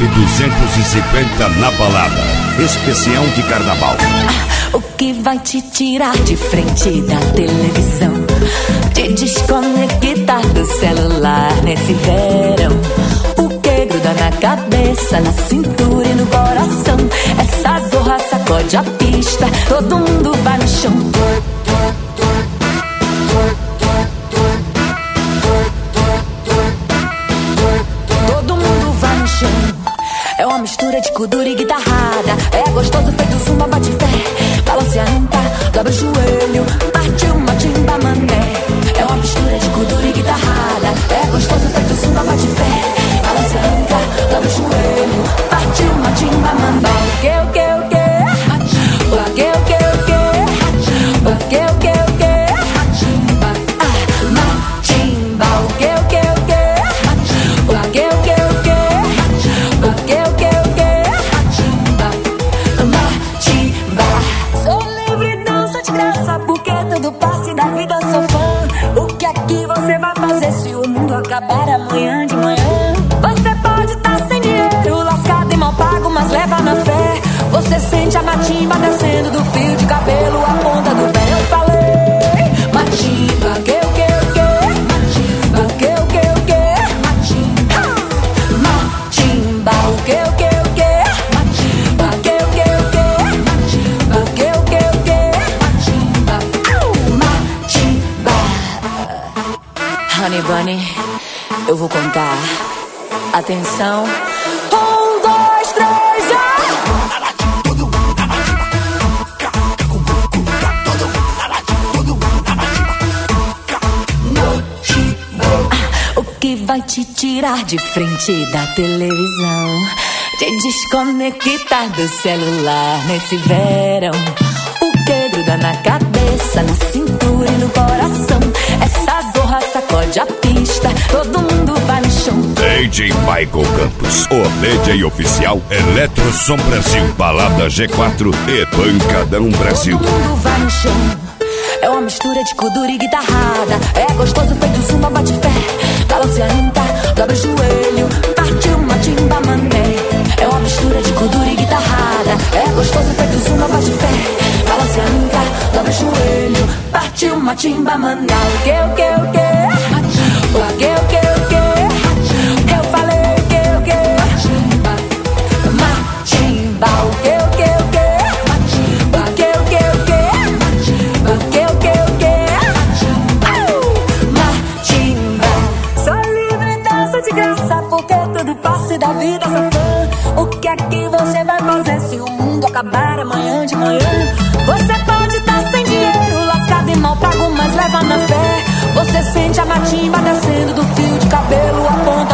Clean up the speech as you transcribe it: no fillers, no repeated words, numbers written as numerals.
250 na balada. Especial de carnaval. O que vai te tirar de frente da televisão? Te desconectar do celular nesse verão? O que gruda na cabeça, na cintura e no coração? Essa zorra sacode a pista, todo mundo vai no chão. Todo mundo vai no chão. É uma mistura de kuduro e guitarrada. É gostoso feito zumba, bate pé. Balance a anta, dobra o joelho, parte uma timba mané. É uma mistura de kuduro e guitarrada. É gostoso feito zumba, bate pé. Balance a anta, dobra o joelho, parte uma timba mané. O que? O que? O que? O que? O que? O que? O que? O que? O que? Matimba. O que? O que? O que? O que? O que? O que? O que? O que? O que? Matimba. Sou livre, danço de graça, porque todo passe da vida sou fã. O que é que você vai fazer se o mundo acabar amanhã de manhã? Você pode estar sem dinheiro, lascado e mal pago, mas leva na fé. Você sente a matimba descendo do fio de cabelo à ponta do pé. Eu falei, matimba, que o que o que? Matimba, o que o que o que? Matimba, matimba, o que o que o que? Matimba, o que o que o que? Matimba, o que o que o que? Matimba, matimba. Honey Bunny, eu vou contar. Atenção. 1, 2, 3, já! O que vai te tirar de frente da televisão? Te desconectar do celular nesse verão? O que gruda na cabeça, na cintura e no coração? Essa zorra sacode a pista, todo mundo vai no chão. DJ Michael Campos, o DJ oficial Eletrosom Brasil, Balada G4 e Pancadão Brasil. Todo mundo vai no chão. É uma mistura de kuduro e guitarrada. É gostoso feito zumba, bate pé. Balance a anta, dobra o joelho, parte uma timba mané. É uma mistura de kuduro e guitarrada. É gostoso feito zumba, bate pé. Balance a anta, dobra o joelho, parte uma timba mané. O que, o que, o que? O que, o que, o que? Eu falei o que, o que? Matimba, o que, o que, o que? O que, o que, o que? O que, o que, o que? Matimba. Sou livre, danço de graça, porque tudo passe da vida sou fã. O que é que você vai fazer se o mundo acabar amanhã de manhã? Você pode estar sem dinheiro, lascado e mal pago, mas leva na fé. Você sente a matimba descendo do fio de cabelo à ponta